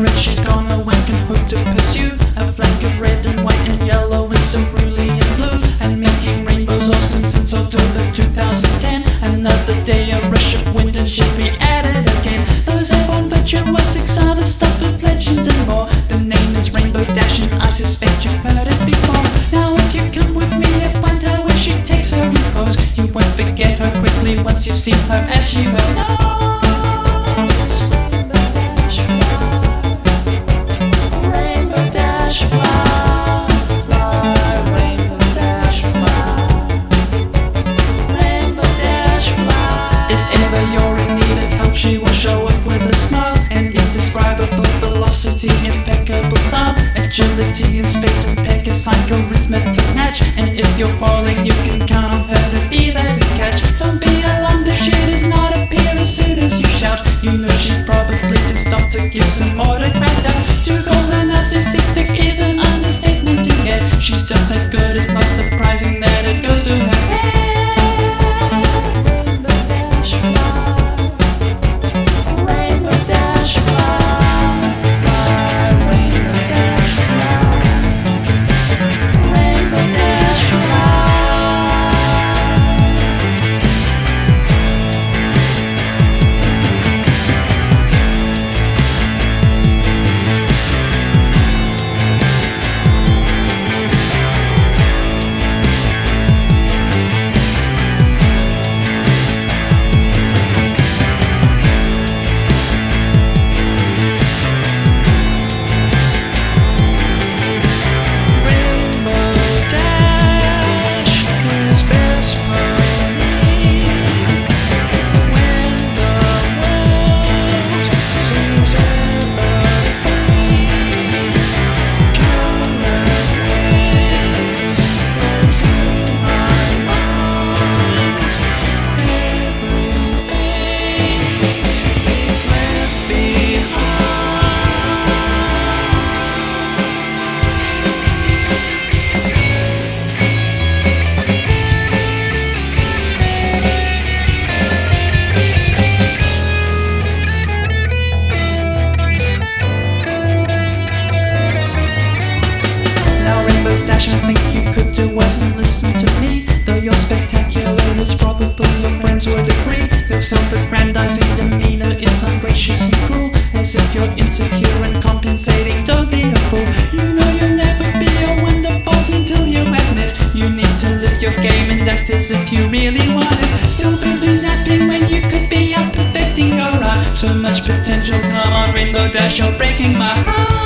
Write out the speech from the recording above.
cigarette she's gonna wank and hope to pursue a flank of red and white and yellow and some brilliant blue, and making rainbows awesome since October 2010. Another day, a rush of wind, and she'll be at it again. Those airborne virtuosics are the stuff of legends and more. The name is Rainbow Dash, and I suspect you've heard it before. Now if you come with me, you'll find her where she takes her repose. You won't forget her quickly once you've seen her, as she well knows. Rainbow Dash fly, fly, Rainbow Dash fly, Rainbow Dash fly. If ever you're in need of help, she will show up with a smile and indescribable velocity, impeccable style, agility in space and Pegasus charisma to match. And if you're falling, you can count on her to be there to catch. Don't be alarmed if she does not appear as soon as you shout. You know she probably just stopped to give some autographs out. To call her narcissistic is an understatement to get. She's just as good, it's not surprising that it goes to her head. Rainbow Dash fly, Rainbow Dash fly, fly, Rainbow Dash fly, Rainbow Dash fly. I think you could do worse than listen to me. Though you're spectacular, it's probably your friends would agree. Your self-aggrandizing demeanor is ungracious and cruel, as if you're insecure and compensating. Don't be a fool. You know you'll never be a wonderbolt until you admit you need to lift your game and act as if you really want it. Still busy napping when you could be out perfecting your art. So much potential, come on Rainbow Dash, you're breaking my heart.